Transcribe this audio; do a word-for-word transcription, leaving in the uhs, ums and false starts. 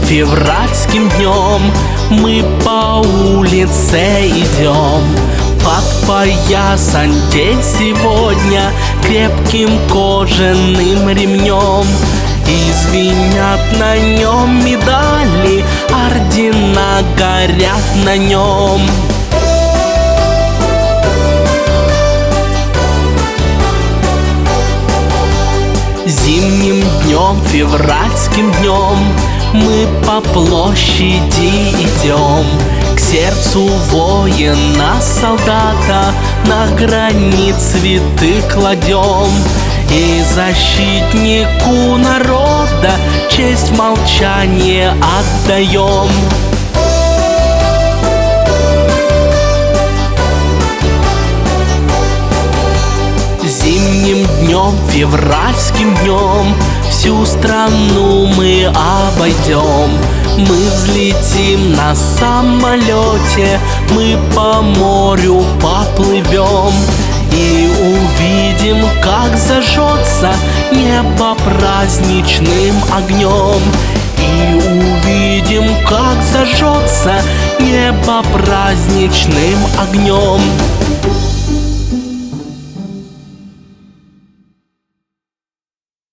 февральским днем мы по улице идем. Подпоясаньте сегодня крепким кожаным ремнем, и звенят на нем медали, ордена горят на нем. Зимним днем, февральским днем мы по площади идем, к сердцу воина-солдата на грани цветы кладем, и защитнику народа честь молчания отдаем. Зимним днем, февральским днем всю страну мы обойдем. Мы взлетим на самолете, мы по морю поплывем, и увидим, как зажжется небо праздничным огнем. И увидим, как зажжется небо праздничным огнем.